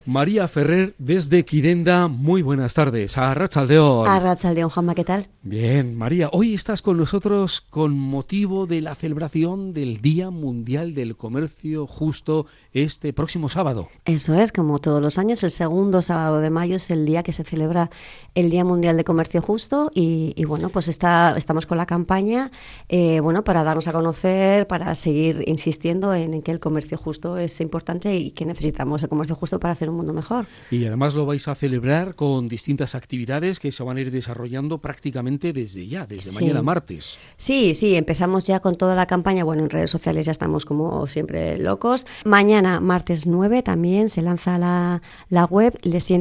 María Ferrer desde Quirenda, muy buenas tardes. Arratsaldeon. Arratsaldeon, Juanma, ¿qué tal? Bien, María, hoy estás con nosotros con motivo de la celebración del Día Mundial del Comercio Justo este próximo sábado. Eso es, como todos los años, el segundo sábado de mayo es el día que se celebra el Día Mundial de Comercio Justo y bueno, pues estamos con la campaña para darnos a conocer, para seguir insistiendo en que el comercio justo es importante y que necesitamos el comercio justo para hacer un mundo mejor. Y además lo vais a celebrar con distintas actividades que se van a ir desarrollando prácticamente desde mañana martes. Sí, empezamos ya con toda la campaña. Bueno, en redes sociales ya estamos como siempre locos. Mañana, martes 9, también se lanza la web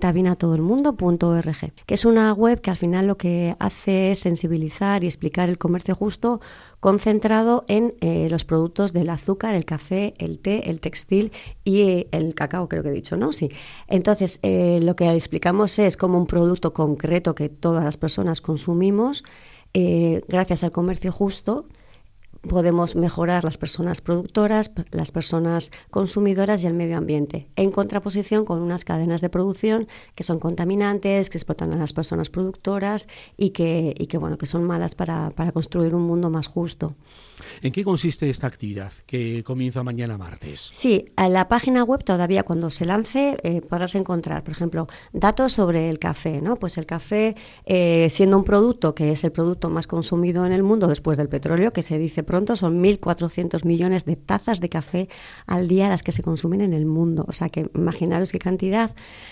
lesientabienaTodoelmundo.org, que es una web que al final lo que hace es sensibilizar y explicar el comercio justo concentrado en los productos del azúcar, el café, el té, el textil y el cacao, creo que he dicho, ¿no? Sí. Entonces, lo que explicamos es cómo un producto concreto que todas las personas consumimos, gracias al comercio justo, podemos mejorar las personas productoras, las personas consumidoras y el medio ambiente, en contraposición con unas cadenas de producción que son contaminantes, que explotan a las personas productoras y que son malas para construir un mundo más justo. ¿En qué consiste esta actividad que comienza mañana martes? Sí, en la página web todavía cuando se lance podrás encontrar, por ejemplo, datos sobre el café, ¿no? Pues el café, siendo un producto que es el producto más consumido en el mundo después del petróleo, que se dice pronto, son 1.400 millones de tazas de café al día las que se consumen en el mundo. O sea que imaginaros qué cantidad.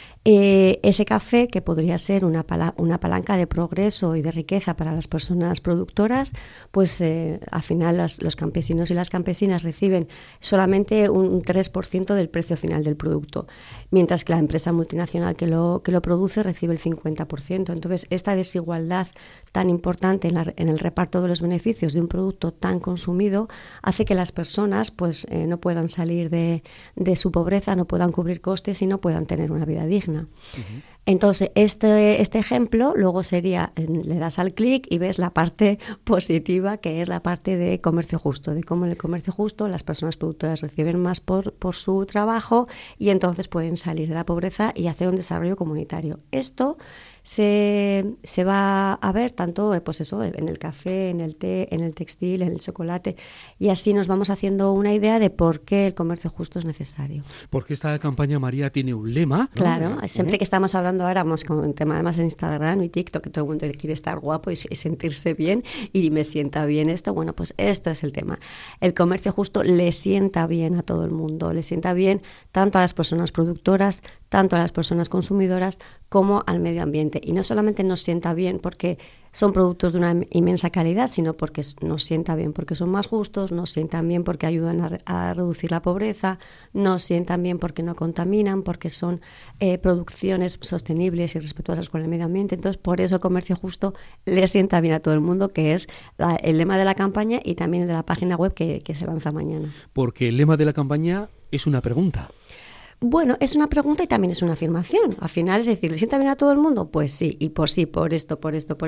Ese café, que podría ser una palanca de progreso y de riqueza para las personas productoras, pues al final los campesinos y las campesinas reciben solamente un 3% del precio final del producto, mientras que la empresa multinacional que lo produce recibe el 50%. Entonces, esta desigualdad tan importante en el reparto de los beneficios de un producto tan consumido hace que las personas pues no puedan salir de su pobreza, no puedan cubrir costes y no puedan tener una vida digna. Uh-huh. Entonces, este ejemplo luego sería, le das al clic y ves la parte positiva, que es la parte de comercio justo, de cómo en el comercio justo las personas productoras reciben más por su trabajo y entonces pueden salir de la pobreza y hacer un desarrollo comunitario. Esto se va a ver tanto en el café, en el té, en el textil, en el chocolate, y así nos vamos haciendo una idea de por qué el comercio justo es necesario. Porque esta campaña, María, tiene un lema, ¿no? Claro, siempre que estamos hablando ahora, vamos con un tema además en Instagram y TikTok, que todo el mundo quiere estar guapo y sentirse bien, y me sienta bien esto, bueno, pues esto es el tema. El comercio justo le sienta bien a todo el mundo, le sienta bien tanto a las personas productoras, tanto a las personas consumidoras como al medio ambiente. Y no solamente nos sienta bien porque son productos de una inmensa calidad, sino porque nos sienta bien, porque son más justos, nos sientan bien porque ayudan a reducir la pobreza, nos sientan bien porque no contaminan, porque son producciones sostenibles y respetuosas con el medio ambiente. Entonces, por eso el comercio justo le sienta bien a todo el mundo, que es el lema de la campaña y también el de la página web que se lanza mañana. Porque el lema de la campaña es una pregunta. Bueno, es una pregunta y también es una afirmación. Al final es decir, ¿le sienta bien a todo el mundo? Pues sí, y por esto.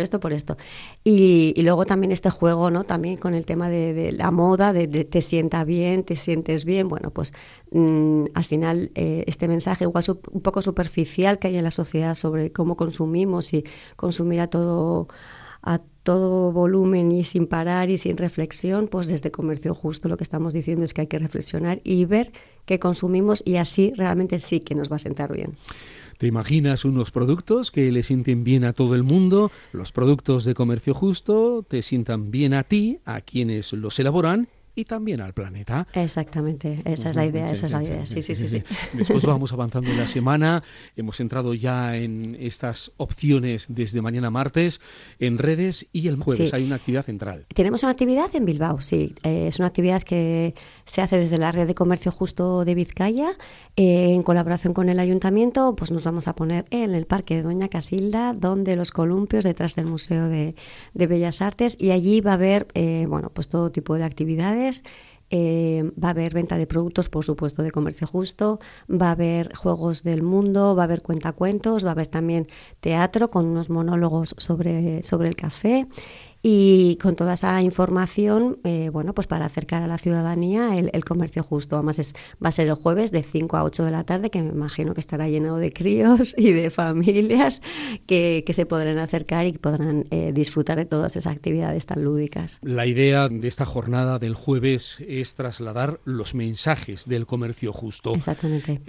Y luego también este juego, ¿no? También con el tema de la moda, de te sienta bien, te sientes bien. Bueno, pues al final este mensaje igual un poco superficial que hay en la sociedad sobre cómo consumimos y consumir a todo volumen y sin parar y sin reflexión, pues desde comercio justo lo que estamos diciendo es que hay que reflexionar y ver qué consumimos y así realmente sí que nos va a sentar bien. ¿Te imaginas unos productos que le sienten bien a todo el mundo? Los productos de comercio justo te sientan bien a ti, a quienes los elaboran y también al planeta. Exactamente, esa es la idea, sí. Después vamos avanzando en la semana, hemos entrado ya en estas opciones desde mañana martes en redes y el jueves hay una actividad central. Tenemos una actividad en Bilbao, sí, es una actividad que se hace desde la red de comercio justo de Vizcaya, en colaboración con el ayuntamiento, pues nos vamos a poner en el Parque de Doña Casilda, donde los columpios, detrás del Museo de Bellas Artes, y allí va a haber pues todo tipo de actividades. Va a haber venta de productos, por supuesto, de comercio justo, va a haber juegos del mundo, va a haber cuentacuentos, va a haber también teatro con unos monólogos sobre el café y con toda esa información, bueno, pues para acercar a la ciudadanía el comercio justo. Además va a ser el jueves de 5 a 8 de la tarde, que me imagino que estará lleno de críos y de familias que se podrán acercar y podrán disfrutar de todas esas actividades tan lúdicas. La idea de esta jornada del jueves es trasladar los mensajes del comercio justo. Exactamente.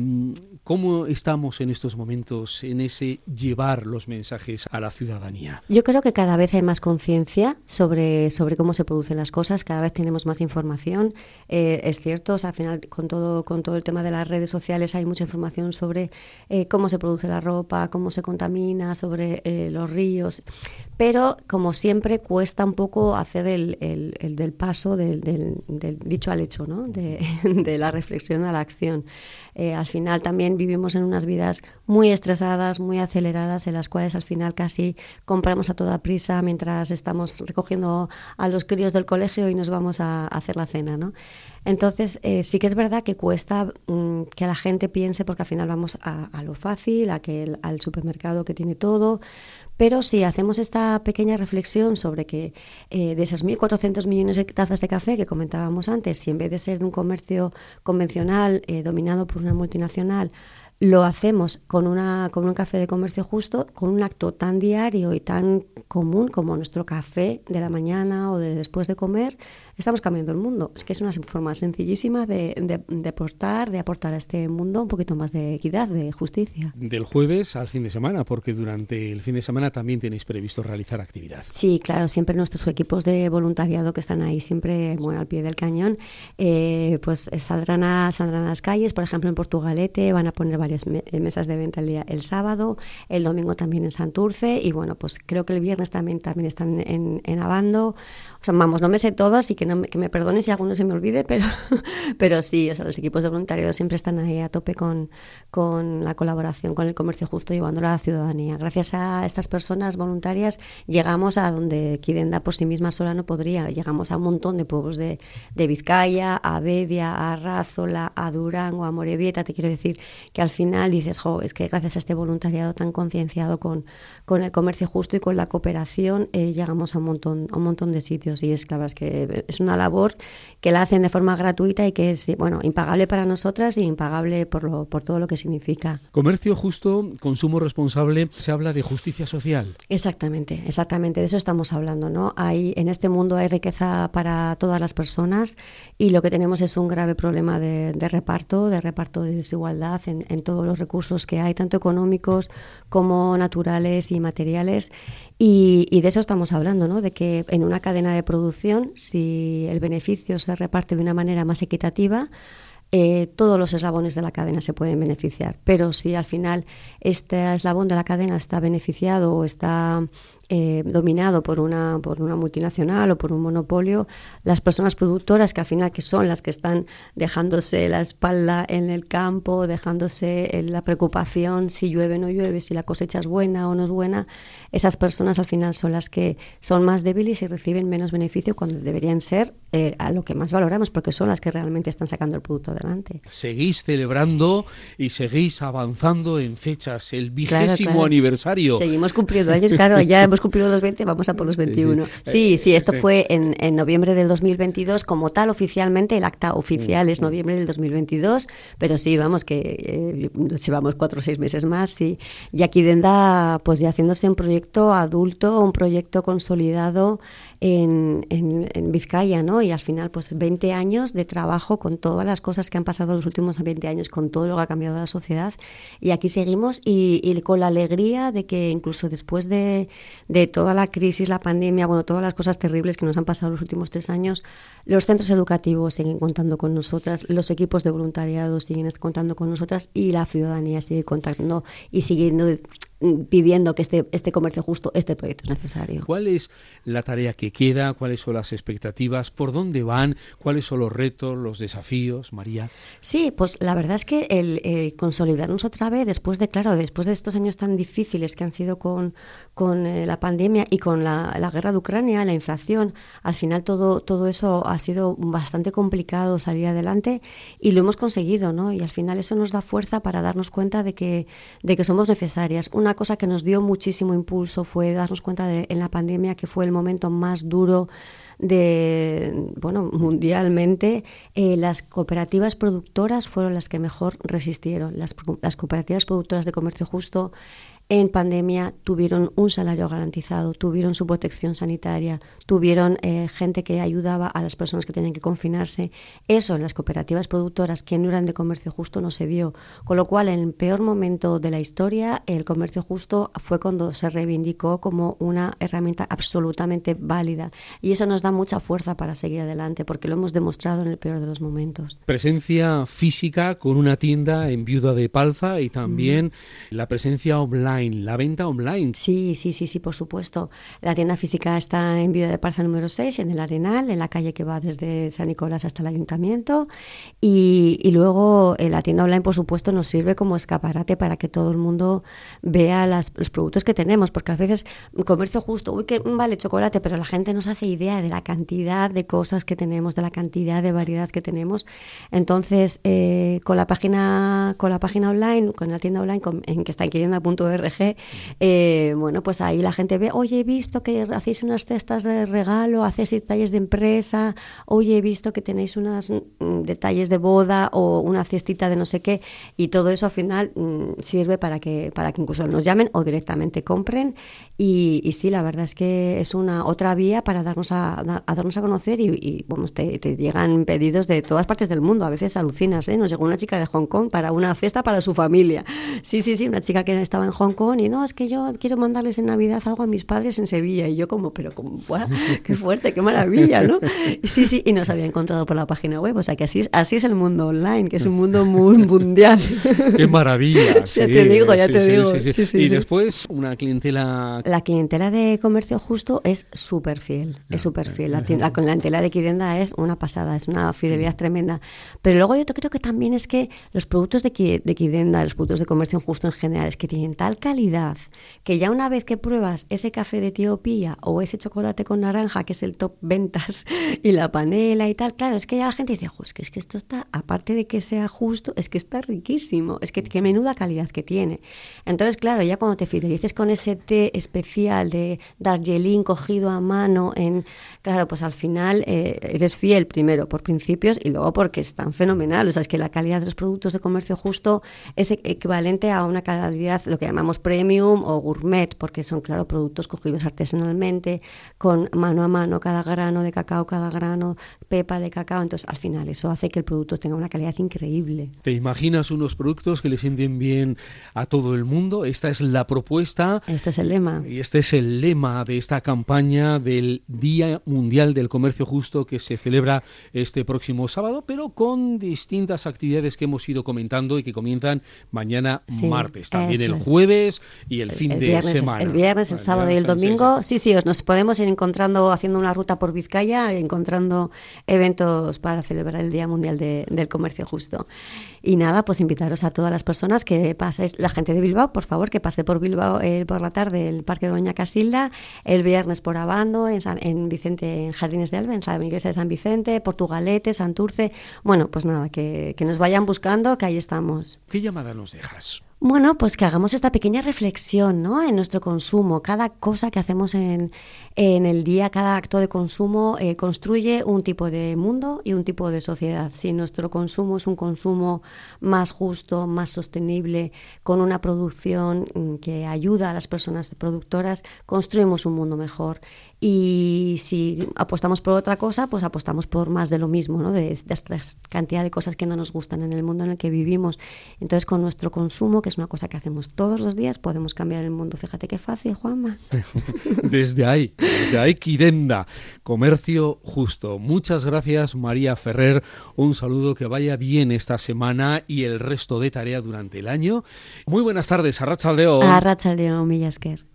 ¿Cómo estamos en estos momentos en ese llevar los mensajes a la ciudadanía? Yo creo que cada vez hay más conciencia sobre cómo se producen las cosas, cada vez tenemos más información. Es cierto, o sea, al final con todo el tema de las redes sociales hay mucha información sobre cómo se produce la ropa, cómo se contamina, sobre los ríos, pero como siempre cuesta un poco hacer el del paso del dicho al hecho, ¿no? De la reflexión a la acción. Al final también vivimos en unas vidas muy estresadas, muy aceleradas, en las cuales al final casi compramos a toda prisa mientras estamos recogiendo a los críos del colegio y nos vamos a hacer la cena, ¿no? Entonces, sí que es verdad que cuesta que la gente piense, porque al final vamos a lo fácil, al supermercado que tiene todo, pero si hacemos esta pequeña reflexión sobre que de esas 1.400 millones de tazas de café que comentábamos antes, si en vez de ser de un comercio convencional dominado por una multinacional, lo hacemos con un café de comercio justo, con un acto tan diario y tan común como nuestro café de la mañana o de después de comer, estamos cambiando el mundo. Es que es una forma sencillísima de aportar a este mundo un poquito más de equidad, de justicia. Del jueves al fin de semana, porque durante el fin de semana también tenéis previsto realizar actividad. Sí, claro, siempre nuestros equipos de voluntariado que están ahí siempre al pie del cañón, pues saldrán a las calles. Por ejemplo, en Portugalete van a poner varias mesas de venta el sábado, el domingo también en Santurce, y bueno, pues creo que el viernes también están en Abando. O sea, vamos, no me sé todo, así que que me perdone si alguno se me olvide, pero sí, o sea, los equipos de voluntariado siempre están ahí a tope con la colaboración con el comercio justo, llevándolo a la ciudadanía. Gracias a estas personas voluntarias llegamos a donde Kidenda por sí misma sola no podría. Llegamos a un montón de pueblos de Vizcaya, a Bedia, a Arrázola, a Durango, a Morevieta. Te quiero decir que al final dices, es que gracias a este voluntariado tan concienciado con el comercio justo y con la cooperación, llegamos a un montón de sitios, y es claro, es que es una labor que la hacen de forma gratuita y que es, bueno, impagable para nosotras y impagable por todo lo que significa. Comercio justo, consumo responsable, se habla de justicia social. Exactamente, de eso estamos hablando, ¿no? En este mundo hay riqueza para todas las personas, y lo que tenemos es un grave problema de reparto de desigualdad en todos los recursos que hay, tanto económicos como naturales y materiales. Y de eso estamos hablando, ¿no? De que en una cadena de producción, si el beneficio se reparte de una manera más equitativa, todos los eslabones de la cadena se pueden beneficiar. Pero si al final este eslabón de la cadena está beneficiado o está dominado por una multinacional o por un monopolio, las personas productoras, que al final que son las que están dejándose la espalda en el campo, dejándose la preocupación si llueve o no llueve, si la cosecha es buena o no es buena, esas personas al final son las que son más débiles y reciben menos beneficio cuando deberían ser a lo que más valoramos, porque son las que realmente están sacando el producto adelante. Seguís celebrando y seguís avanzando en fechas, el 20º aniversario. Seguimos cumpliendo años, claro, ya hemos cumplido los 20, vamos a por los 21. Sí, esto fue en noviembre del 2022, como tal oficialmente, el acta oficial es noviembre del 2022, pero sí, vamos, que llevamos 4 o 6 meses más, sí. Y aquí Kidenda, pues ya haciéndose un proyecto adulto, un proyecto consolidado en Vizcaya, ¿no? Y al final, pues 20 años de trabajo con todas las cosas que han pasado los últimos 20 años, con todo lo que ha cambiado la sociedad, y aquí seguimos y con la alegría de que incluso después de toda la crisis, la pandemia, bueno, todas las cosas terribles que nos han pasado los últimos 3 años, los centros educativos siguen contando con nosotras, los equipos de voluntariado siguen contando con nosotras, y la ciudadanía sigue contando y siguiendo pidiendo que este comercio justo, este proyecto es necesario. ¿Cuál es la tarea que queda? ¿Cuáles son las expectativas? ¿Por dónde van? ¿Cuáles son los retos, los desafíos, María? Sí, pues la verdad es que el consolidarnos otra vez después de estos años tan difíciles que han sido con la pandemia y con la guerra de Ucrania, la inflación, al final todo eso ha sido bastante complicado salir adelante, y lo hemos conseguido, ¿no? Y al final eso nos da fuerza para darnos cuenta de que somos necesarias. Una una cosa que nos dio muchísimo impulso fue darnos cuenta en la pandemia que fue el momento más duro mundialmente. Las cooperativas productoras fueron las que mejor resistieron. Las cooperativas productoras de comercio justo en pandemia tuvieron un salario garantizado, tuvieron su protección sanitaria, tuvieron gente que ayudaba a las personas que tenían que confinarse. Eso en las cooperativas productoras que no eran de comercio justo no se dio. Con lo cual, en el peor momento de la historia, el comercio justo fue cuando se reivindicó como una herramienta absolutamente válida. Y eso nos da mucha fuerza para seguir adelante, porque lo hemos demostrado en el peor de los momentos. Presencia física con una tienda en Viuda de Palza y también la presencia online. La venta online. Sí, por supuesto. La tienda física está en Viuda de Palza número 6, en el Arenal, en la calle que va desde San Nicolás hasta el Ayuntamiento. Y luego la tienda online, por supuesto, nos sirve como escaparate para que todo el mundo vea los productos que tenemos, porque a veces comercio justo, vale chocolate, pero la gente no se hace idea de la cantidad de cosas que tenemos, de la cantidad de variedad que tenemos. Entonces, con la página online, con la tienda online en que está en Quidenda.org, pues ahí la gente ve, oye, he visto que hacéis unas cestas de regalo, hacéis detalles de empresa, oye, he visto que tenéis unos detalles de boda o una cestita de no sé qué, y todo eso al final sirve para que incluso nos llamen o directamente compren, y sí, la verdad es que es una otra vía para darnos a conocer y te llegan pedidos de todas partes del mundo, a veces alucinas, nos llegó una chica de Hong Kong para una cesta para su familia, sí, una chica que estaba en Hong Kong y no, es que yo quiero mandarles en Navidad algo a mis padres en Sevilla, y yo ¡buah! ¡Qué fuerte, qué maravilla!, ¿no? Sí, y nos había encontrado por la página web, o sea que así es el mundo online, que es un mundo muy mundial. ¡Qué maravilla! Ya te digo. Sí. Y después una clientela... La clientela de comercio justo es súper fiel, La clientela de Quidenda es una pasada, es una fidelidad tremenda. Pero luego yo creo que también es que los productos de Quidenda, los productos de comercio justo en general, es que tienen tal calidad que ya una vez que pruebas ese café de Etiopía o ese chocolate con naranja, que es el top ventas, y la panela y tal, claro, es que ya la gente dice, es que esto está, aparte de que sea justo, es que está riquísimo, es que qué menuda calidad que tiene. Entonces, claro, ya cuando te fidelices con ese té especial de Darjeeling cogido a mano, claro, pues al final eres fiel primero por principios y luego porque es tan fenomenal. O sea, es que la calidad de los productos de comercio justo es equivalente a una calidad, lo que llamamos premium o gourmet, porque son, claro, productos cogidos artesanalmente, con mano a mano, cada grano de cacao, cada grano, pepa de cacao. Entonces, al final, eso hace que el producto tenga una calidad increíble. ¿Te imaginas unos productos que le sienten bien a todo el mundo? Esta es la propuesta. Este es el lema. Y este es el lema de esta campaña del Día Mundial del Comercio Justo, que se celebra este próximo sábado, pero con distintas actividades que hemos ido comentando y que comienzan mañana martes. También el jueves y el fin de semana. El viernes, el sábado y el domingo. Sí, nos podemos ir encontrando, haciendo una ruta por Vizcaya, encontrando eventos para celebrar el Día Mundial del Comercio Justo. Y nada, pues invitaros a todas las personas que paséis, la gente de Bilbao, por favor, que pase por Bilbao por la tarde, el Parque de Doña Casilda, el viernes por Abando, en Jardines de Alba, en San Miguel de San Vicente, Portugalete, Santurce. Bueno, pues nada, que nos vayan buscando, que ahí estamos. ¿Qué llamada nos dejas? Bueno, pues que hagamos esta pequeña reflexión, ¿no?, en nuestro consumo. Cada cosa que hacemos en el día, cada acto de consumo construye un tipo de mundo y un tipo de sociedad. Si nuestro consumo es un consumo más justo, más sostenible, con una producción que ayuda a las personas productoras, construimos un mundo mejor. Y si apostamos por otra cosa, pues apostamos por más de lo mismo, ¿no?, de esta cantidad de cosas que no nos gustan en el mundo en el que vivimos. Entonces, con nuestro consumo, que es una cosa que hacemos todos los días, podemos cambiar el mundo. Fíjate qué fácil, Juanma. Desde ahí, Quidenda, comercio justo. Muchas gracias, María Ferrer. Un saludo, que vaya bien esta semana y el resto de tarea durante el año. Muy buenas tardes, Arratsaldeon. Arratsaldeon, Mila esker.